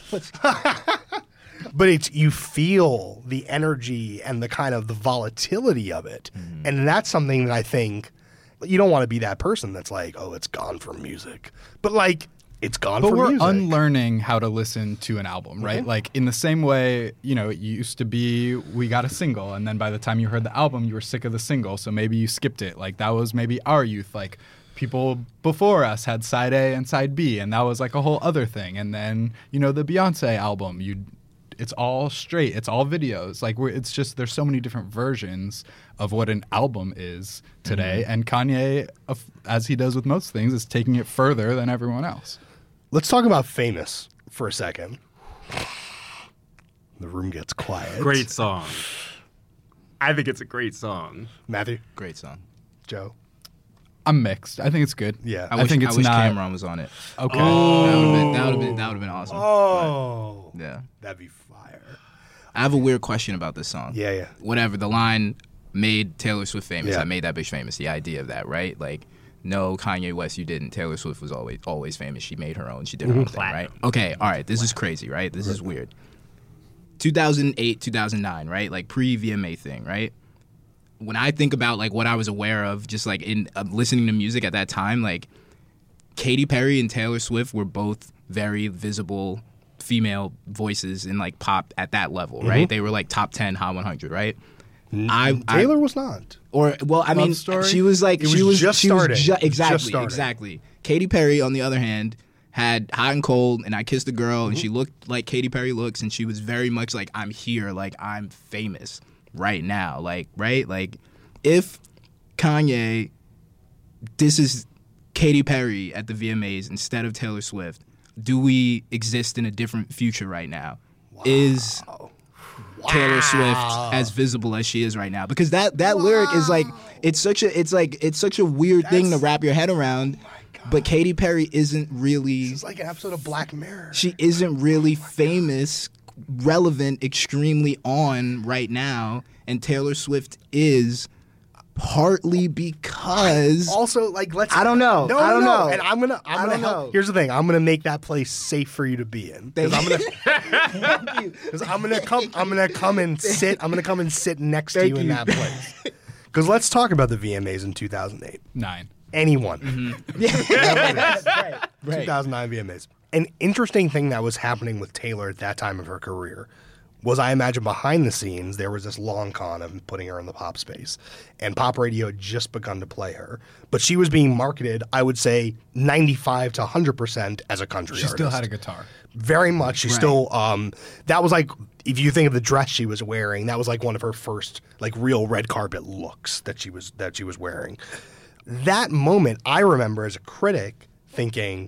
But it's you feel the energy and the kind of the volatility of it, Mm-hmm. and that's something that I think you don't want to be that person that's like, oh, it's gone from music, but like it's gone but from we're music. unlearning how to listen to an album, right? Like in the same way, you know, it used to be we got a single, and then by the time you heard the album, you were sick of the single, so maybe you skipped it. Like that was maybe our youth. Like people before us had side A and side B, and that was like a whole other thing. And then you know the Beyonce album, you. It's all straight. It's all videos. Like we're, it's just there's so many different versions of what an album is today, and Kanye, of- as he does with most things, is taking it further than everyone else. Let's talk about Famous for a second. The room gets quiet. Great song. I think it's a great song. Matthew, Great song. Joe. I'm mixed. I think it's good. Yeah. I I wish, think I it's wish not- Cameron was on it. Okay. That would have been that would have been that would have been awesome. Oh, But, yeah. that'd be fire. I have a weird question about this song. Yeah, yeah. Whatever the line made Taylor Swift famous. Yeah. I made that bitch famous. The idea of that, right? Like, no, Kanye West, you didn't. Taylor Swift was always always famous. She made her own. She did her own thing, right? Okay, all right. This is crazy, right? This is weird. two thousand eight, two thousand nine, right? Like pre-V M A thing, right? When I think about like what I was aware of, just like in uh, listening to music at that time, like Katy Perry and Taylor Swift were both very visible female voices in like pop at that level, right? They were like top ten Hot one hundred, right? I, I Taylor was not. or well, I mean, Story? she was like It she was was just she starting. was ju- It was just exactly starting. exactly. Katy Perry, on the other hand, had Hot and Cold and I Kissed a Girl, and she looked like Katy Perry looks, and she was very much like I'm here, like I'm famous right now, like right, like if Kanye, this is Katy Perry at the V M As instead of Taylor Swift, do we exist in a different future right now? Is Taylor Swift as visible as she is right now? Because that that lyric is like it's such a it's like it's such a weird thing to That's- wrap your head around. But Katy Perry isn't really It's like an episode of Black Mirror. she isn't really famous, relevant, extremely on right now, and Taylor Swift is partly because Also, like, let's. I don't know. No, I don't no. know. And I'm gonna. I'm I gonna don't help. know. Here's the thing. I'm gonna make that place safe for you to be in. Because I'm gonna. Because I'm gonna come. I'm gonna come and sit. I'm gonna come and sit next to you, in that place. Because let's talk about the V M As in two thousand eight. Nine. Anyone. right, right. two thousand nine V M As. An interesting thing that was happening with Taylor at that time of her career was, I imagine, behind the scenes, there was this long con of putting her in the pop space. And pop radio had just begun to play her. But she was being marketed, I would say, ninety-five to one hundred percent as a country She artist. still had a guitar. Very much. She Right. still, um, that was like, if you think of the dress she was wearing, that was like one of her first, like, real red carpet looks that she was that she was wearing. That moment, I remember as a critic thinking,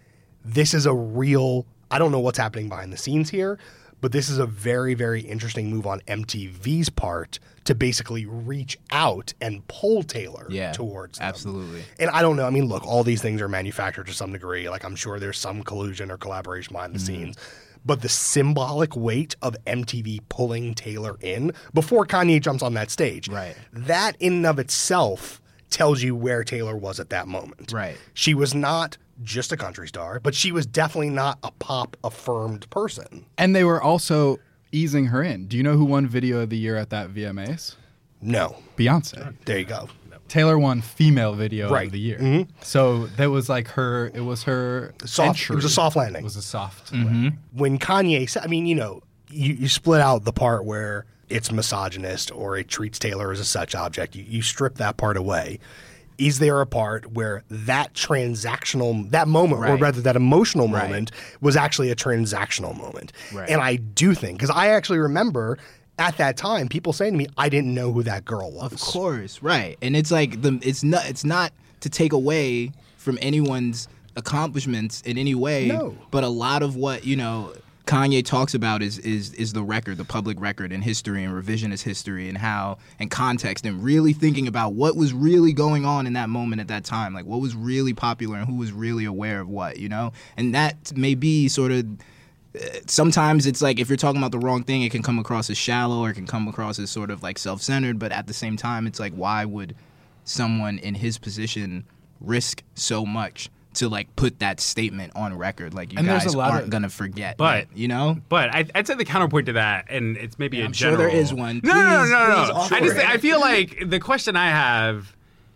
this is a real, I don't know what's happening behind the scenes here, but this is a very, very interesting move on M T V's part to basically reach out and pull Taylor Yeah, towards them. absolutely. And I don't know, I mean, look, all these things are manufactured to some degree. Like, I'm sure there's some collusion or collaboration behind the Mm-hmm. scenes. But the symbolic weight of M T V pulling Taylor in before Kanye jumps on that stage, Right. that in and of itself tells you where Taylor was at that moment. Right. She was not just a country star, but she was definitely not a pop affirmed person. And they were also easing her in. Do you know who won Video of the Year at that V M As? No. Beyonce. There you go. Taylor won Female Video Right. of the Year. So that was like her. It was her Soft- entry. it was a soft landing. It was a soft. When Kanye said, I mean, you know, you, you split out the part where it's misogynist or it treats Taylor as a sex object. You, you strip that part away. Is there a part where that transactional, that moment, or Right. rather that emotional Right. moment, was actually a transactional moment? Right. And I do think, because I actually remember at that time people saying to me, I didn't know who that girl was. Of course, right. And it's like the it's not it's not to take away from anyone's accomplishments in any way. No. But a lot of what, you know, Kanye talks about is is is the record, the public record, and history and revisionist history and how and context and really thinking about what was really going on in that moment at that time, like what was really popular and who was really aware of what, you know? And that may be sort of sometimes it's like if you're talking about the wrong thing, it can come across as shallow or it can come across as sort of like self-centered. But at the same time, it's like, why would someone in his position risk so much to like put that statement on record? Like you And there's guys a lot aren't of- gonna forget, But- that, you know. But I, I'd say the counterpoint to that, and it's maybe Yeah, a I'm sure general. there is one. No, no, no, Please, no, no. please offer I just it. I feel like the question I have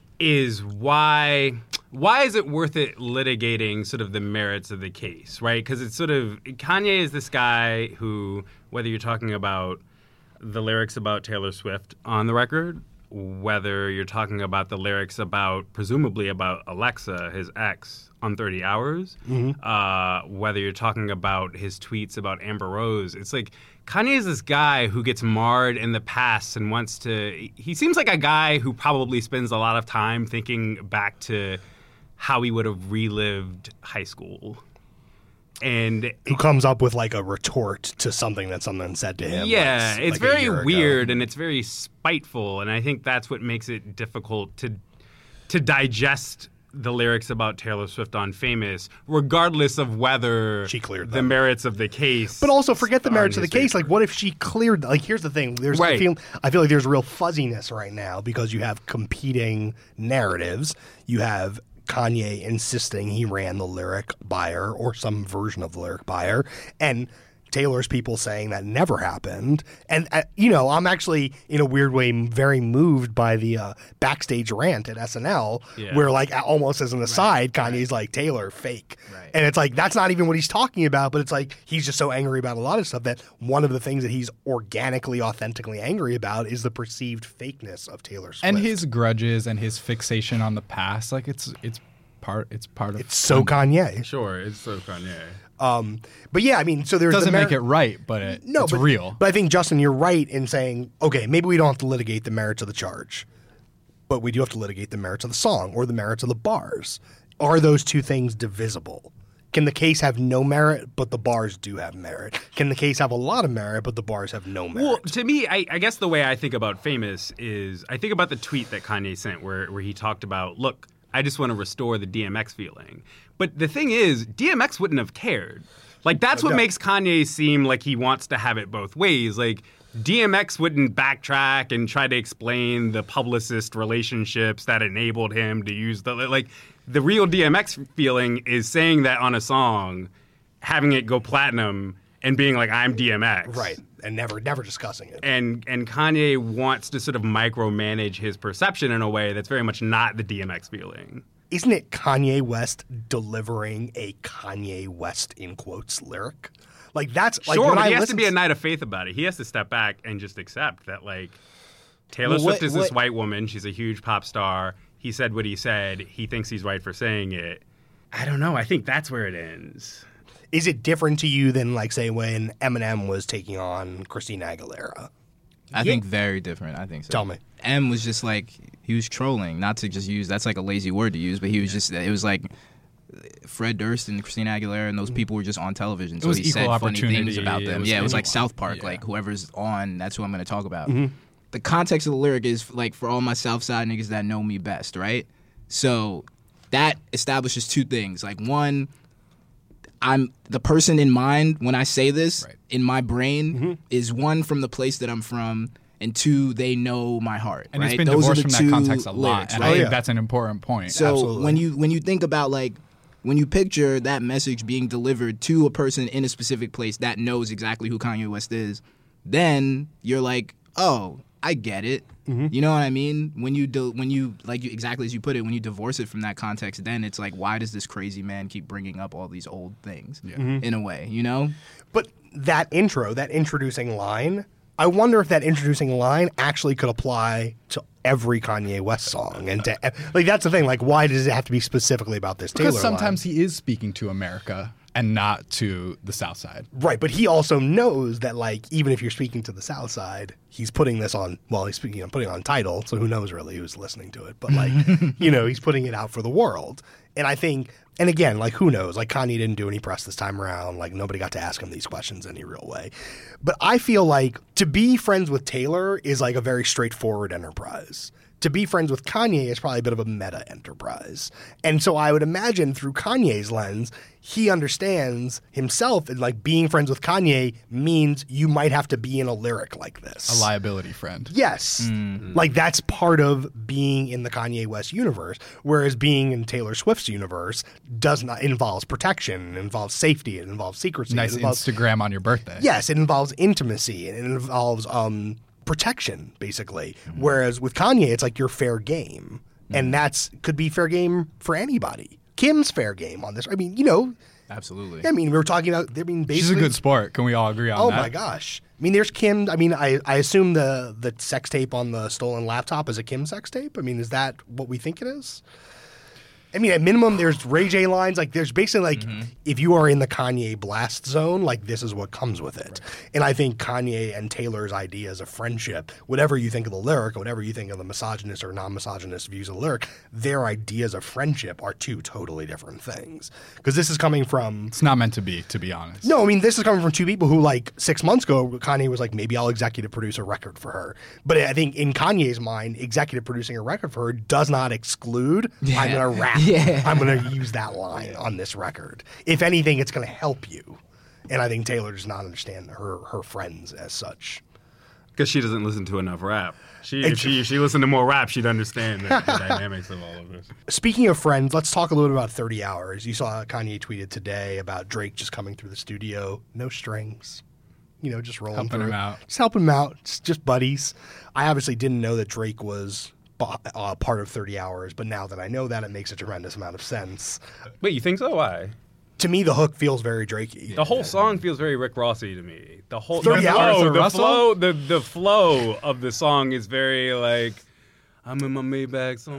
is why why is it worth it litigating sort of the merits of the case, right? Because it's sort of Kanye is this guy who, whether you're talking about the lyrics about Taylor Swift on the record, whether you're talking about the lyrics about presumably about Alexa, his ex, on thirty hours, uh, whether you're talking about his tweets about Amber Rose, it's like Kanye is this guy who gets marred in the past and wants to. He seems like a guy who probably spends a lot of time thinking back to how he would have relived high school. And Who comes up with like a retort to something that someone said to him. yeah, like, it's like a very year ago. weird and it's very spiteful, and I think that's what makes it difficult to to digest the lyrics about Taylor Swift on Famous, regardless of whether She cleared the them. merits of the case. But also forget the are in merits of the his case. favor. Like, what if she cleared? Like, here's the thing. There's I Right. feel I feel like there's real fuzziness right now because you have competing narratives. You have Kanye insisting he ran the lyric by her or some version of the lyric by her, and Taylor's people saying that never happened. And, uh, you know, I'm actually, in a weird way, m- very moved by the uh, backstage rant at S N L Yeah. where, like, almost as an aside, Kanye's like, Taylor, fake. Right. And it's like, that's not even what he's talking about, but it's like, he's just so angry about a lot of stuff that one of the things that he's organically, authentically angry about is the perceived fakeness of Taylor Swift. And his grudges and his fixation on the past, like it's it's part it's part of It's so Kanye. Sure, it's so Kanye. Um, but yeah, I mean, so there's doesn't the mer- make it right, but it, No, it's but, real. But I think, Justin, you're right in saying, okay, maybe we don't have to litigate the merits of the charge, but we do have to litigate the merits of the song or the merits of the bars. Are those two things divisible? Can the case have no merit, but the bars do have merit? Can the case have a lot of merit, but the bars have no merit? Well, to me, I, I guess the way I think about Famous is I think about the tweet that Kanye sent where, where he talked about, look, I just want to restore the D M X feeling. But the thing is, D M X wouldn't have cared. Like, that's what No. makes Kanye seem like he wants to have it both ways. Like, D M X wouldn't backtrack and try to explain the publicist relationships that enabled him to use the, like, the real D M X feeling is saying that on a song, having it go platinum, and being like, I'm D M X. Right, and never never discussing it. And and Kanye wants to sort of micromanage his perception in a way that's very much not the D M X feeling. Isn't it Kanye West delivering a Kanye West, in quotes, lyric? Like, that's like Sure, when but I he has to listen be a knight of faith about it. He has to step back and just accept that, like, Taylor Well, Swift what- is this what- white woman. She's a huge pop star. He said what he said. He thinks he's right for saying it. I don't know. I think that's where it ends. Is it different to you than, like, say, when Eminem was taking on Christina Aguilera? I think very different. I think so. Tell me. M was just like, he was trolling, not to just use, that's like a lazy word to use, but he was just, it was like Fred Durst and Christina Aguilera and those people were just on television. So was he equal said funny opportunity. things about It them. was Yeah, it was like anyone. South Park, Yeah. like whoever's on, that's who I'm going to talk about. The context of the lyric is like for all my South Side niggas that know me best, right? So that establishes two things. Like, one, I'm the person in mind when I say this Right. in my brain is one from the place that I'm from, and two, they know my heart. And right? it's been Those are divorced the from two that context a lot, lyrics, and right? I think yeah. that's an important point. So Absolutely. when you when you think about like when you picture that message being delivered to a person in a specific place that knows exactly who Kanye West is, then you're like, oh, I get it. You know what I mean? When you do, when you like you, exactly as you put it, when you divorce it from that context, then it's like, why does this crazy man keep bringing up all these old things? In a way, you know. But that intro, that introducing line, I wonder if that introducing line actually could apply to every Kanye West song. And to, like, that's the thing. Like, why does it have to be specifically about this Taylor Because sometimes line? he is speaking to America and not to the South Side. Right, but he also knows that, like, even if you're speaking to the South Side, he's putting this on, well, he's speaking, you know, putting it on Tidal, so who knows really who's listening to it. But, like, you know, he's putting it out for the world. And I think, and again, like, who knows? Like, Kanye didn't do any press this time around. Like, nobody got to ask him these questions any real way. But I feel like to be friends with Taylor is, like, a very straightforward enterprise. To be friends with Kanye is probably a bit of a meta enterprise. And so I would imagine through Kanye's lens, he understands himself and like being friends with Kanye means you might have to be in a lyric like this. A liability friend. Yes. Like that's part of being in the Kanye West universe, whereas being in Taylor Swift's universe does not involves protection, it involves safety, it involves secrecy. Nice it involves, Instagram on your birthday. Yes, it involves intimacy and it involves um, protection, basically. Whereas with Kanye, it's like you're fair game. And that's could be fair game for anybody. Kim's fair game on this. I mean, you know, Absolutely. I mean, we were talking about, I mean, basically. She's a good sport. Can we all agree on Oh that? my gosh. I mean, there's Kim. I mean, I, I assume the, the sex tape on the stolen laptop is a Kim sex tape. I mean, is that what we think it is? I mean, at minimum, there's Ray J lines. Like, there's basically like, Mm-hmm. if you are in the Kanye blast zone, like, this is what comes with it. And I think Kanye and Taylor's ideas of friendship, whatever you think of the lyric, whatever you think of the misogynist or non-misogynist views of the lyric, their ideas of friendship are two totally different things. Because this is coming from It's not meant to be, to be honest. no, I mean, this is coming from two people who, like, six months ago, Kanye was like, maybe I'll executive produce a record for her. But I think in Kanye's mind, executive producing a record for her does not exclude, I'm going to rap. Yeah. I'm going to use that line on this record. If anything, it's going to help you. And I think Taylor does not understand her, her friends as such. Because she doesn't listen to enough rap. She, if she if she listened to more rap, she'd understand the, the dynamics of all of this. Speaking of friends, let's talk a little bit about thirty hours. You saw Kanye tweeted today about Drake just coming through the studio, no strings. You know, just rolling Helping through. him out. Just helping him out. Just, just buddies. I obviously didn't know that Drake was uh, part of thirty hours, but now that I know that, it makes a tremendous amount of sense. Wait, you think so? Why? To me, the hook feels very Drakey. The whole song feels very Rick Rossy to me. The whole thirty the hours flow, of the Russell? flow, the the flow of the song is very like I'm in my Maybach. Some,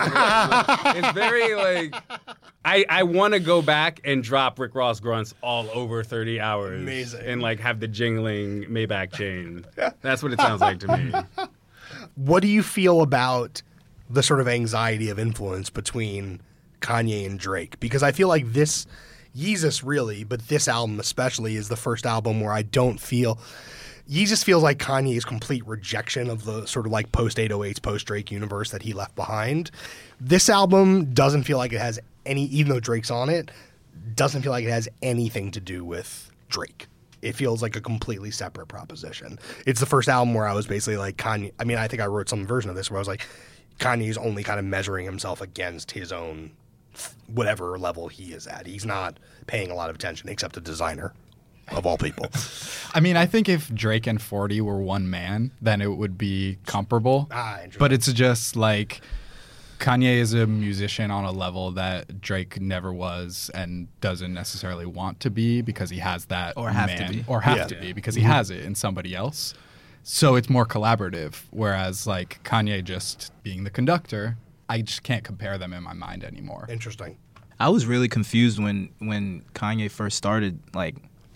some, it's very like I I want to go back and drop Rick Ross grunts all over thirty hours. Amazing. And like have the jingling Maybach chain. That's what it sounds like to me. What do you feel about the sort of anxiety of influence between Kanye and Drake? Because I feel like this, Yeezus really, but this album especially, is the first album where I don't feel, Yeezus feels like Kanye's complete rejection of the sort of like post eight oh eights, post Drake universe that he left behind. This album doesn't feel like it has any, even though Drake's on it, doesn't feel like it has anything to do with Drake. It feels like a completely separate proposition. It's the first album where I was basically like Kanye. I mean, I think I wrote some version of this where I was like, Kanye's only kind of measuring himself against his own whatever level he is at. He's not paying a lot of attention except a designer of all people. I mean, I think if Drake and forty were one man, then it would be comparable. Ah, interesting. But it's just like Kanye is a musician on a level that Drake never was and doesn't necessarily want to be because he has that Or have to man, be. or have Yeah. to be because he has it in somebody else. So it's more collaborative. Whereas like Kanye just being the conductor, I just can't compare them in my mind anymore. Interesting. I was really confused when when Kanye first started, like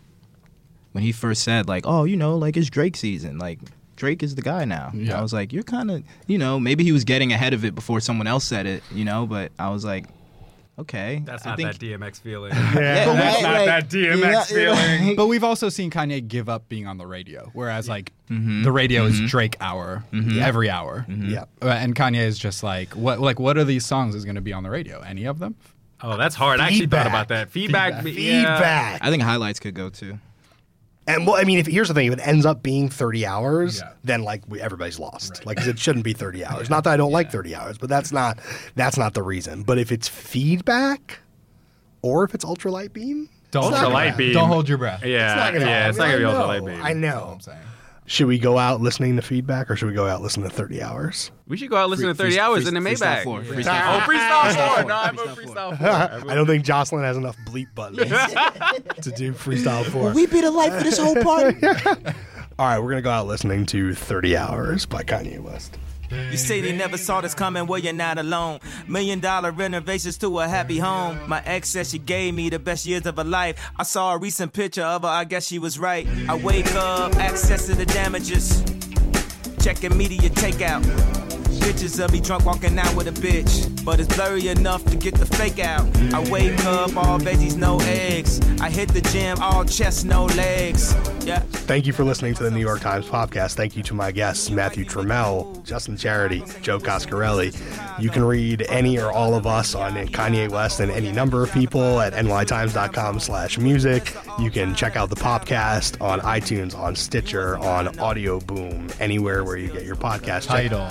when he first said, like, oh, you know, like it's Drake season, like Drake is the guy now. Yeah. I was like, you're kind of, you know, maybe he was getting ahead of it before someone else said it, you know, but I was like, okay. That's I not think, that D M X feeling. Yeah, But that's right, not like, that D M X you know, feeling. like- But we've also seen Kanye give up being on the radio, whereas like Mhm. the radio Mhm. is Drake hour Mhm. every hour. Yeah. Uh, and Kanye is just like, what like what are these songs is going to be on the radio? Any of them? Oh, that's hard. I actually Feedback. thought about that. Feedback. Feedback. yeah. Feedback. I think highlights could go too. And well, I mean, if here's the thing: if it ends up being thirty hours, Yeah. then like we, everybody's lost. Like 'cause it shouldn't be thirty hours. Not that I don't like thirty hours, but that's not that's not the reason. But if it's feedback, or if it's ultralight beam, Don't It's not Ultralight gonna beam. Don't hold your breath. Yeah, it's not gonna yeah, happen. it's not gonna be I ultralight know, beam. I That's all know. I'm saying. Should we go out listening to feedback, or should we go out listening to thirty hours? We should go out listen Free- to thirty free- hours free- in the freestyle Maybach. four, Yeah. freestyle Oh, four. freestyle Freestyle four. four, No, I'm a freestyle freestyle four. I don't think Jocelyn has enough bleep buttons to do freestyle four. We be the life of this whole party. All right, we're gonna go out listening to thirty hours by Kanye West. You say they never saw this coming, well, you're not alone. Million dollar renovations to a happy home. My ex said she gave me the best years of her life. I saw a recent picture of her, I guess she was right. I wake up, access to the damages. Checking media takeout. Pictures of me drunk walking out with a bitch. But it's blurry enough to get the fake out. I wake up, all veggies, no eggs. I hit the gym, all chest, no legs. Yeah. Thank you for listening to the New York Times podcast. Thank you to my guests, Matthew Trammell, Justin Charity, Joe Coscarelli. You can read any or all of us on Kanye West and any number of people at nytimes.com slash music. You can check out the podcast on iTunes, on Stitcher, on Audio Boom, anywhere where you get your podcast. Check- Title.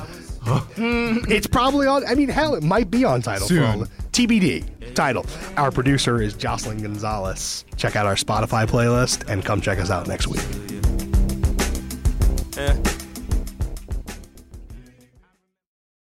It's probably on, I mean, hell, it might be on Tidal. Soon. For all the, T B D. Tidal. Our producer is Jocelyn Gonzalez. Check out our Spotify playlist and come check us out next week.